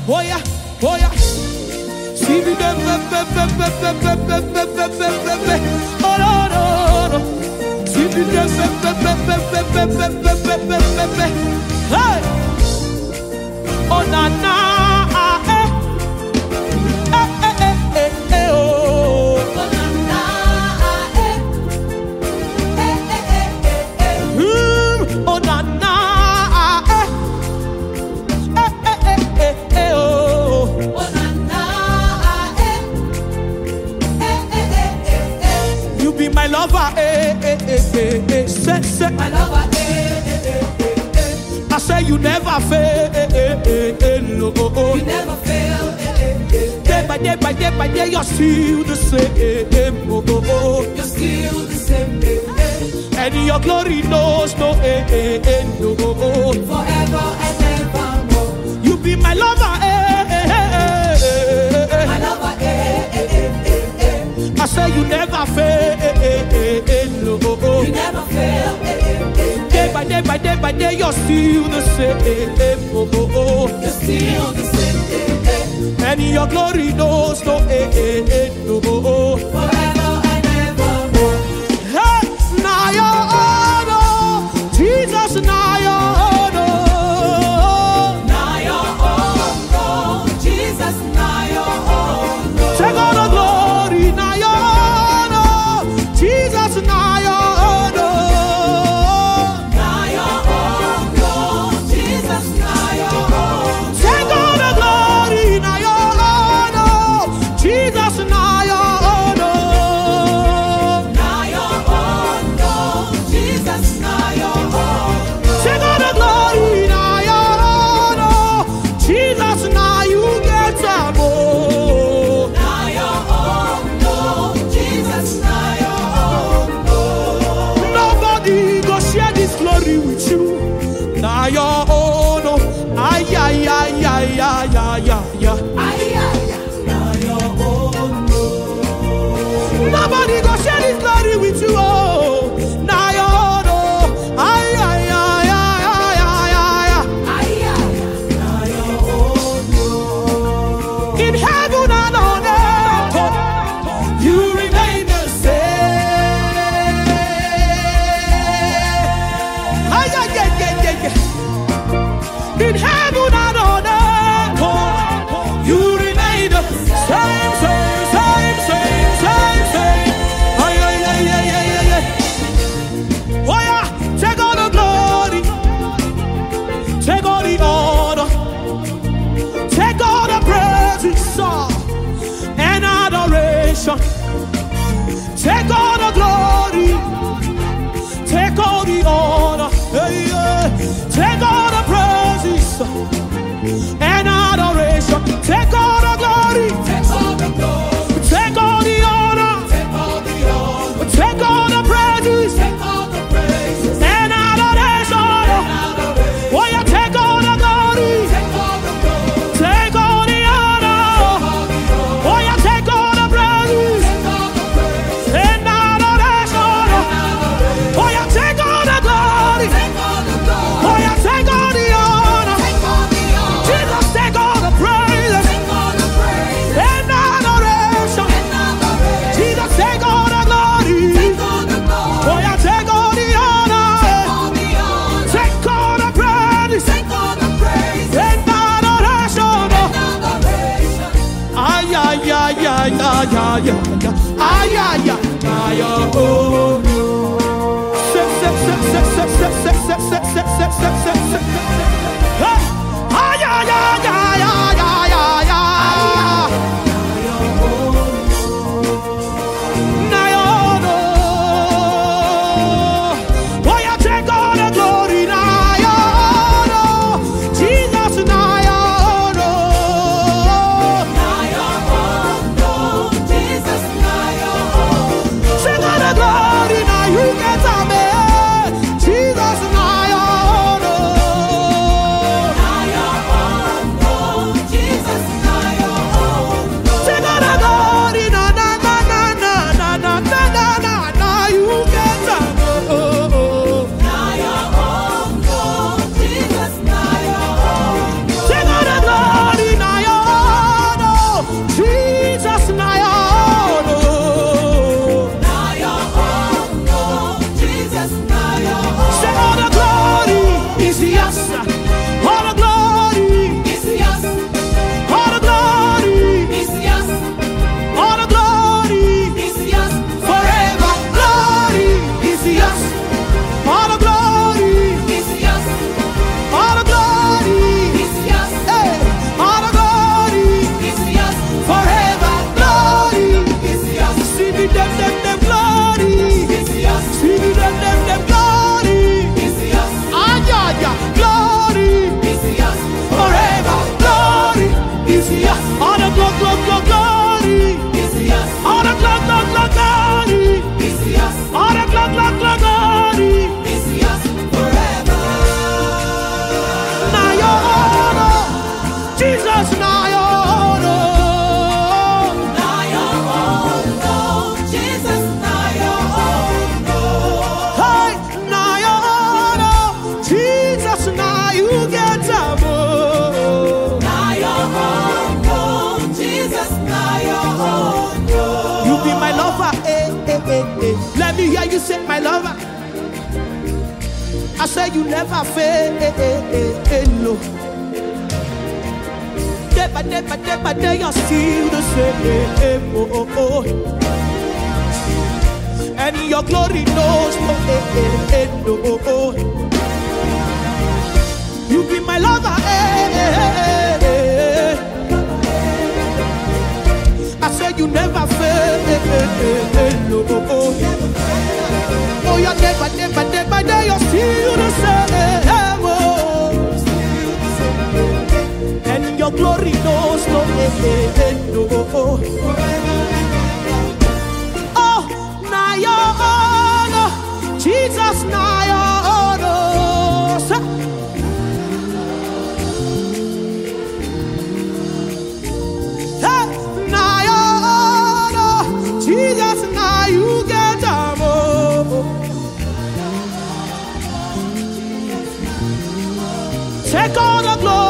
Oh yeah, oh yeah. See me them, oh no no no. See me them, hey. Oh na na, oh. Oh na na, oh na na. My lover, say, my lover, I say you never fail, no. You never fail, Day by day, by day, by day, you're still the same, You're still the same, and your glory knows no end, no. Forever and evermore. You be my lover, my lover, I say you never fail, no. You never fail, Day by day, by day, by day, you're still the same, You're still the same, and your glory knows no end, no. Forever and evermore. Hey, now your honor, Jesus, now your honor. Now your honor, Jesus, now your honor. Take all the glory, now your honor, Jesus, now your honor. Now your honor, Jesus, now your honor. Take all the glory, now your honor, Jesus, now your honor. say my lover. I say you never fail. Day by day, you're still the same. And your glory knows no end. You be my lover. I say you never fail. Oh, you're day by day, you're still the same. And your glory knows no end. Oh, now your honor, Jesus, now your honor. Hey, now your honor, Jesus, now you get them. Take all the glory.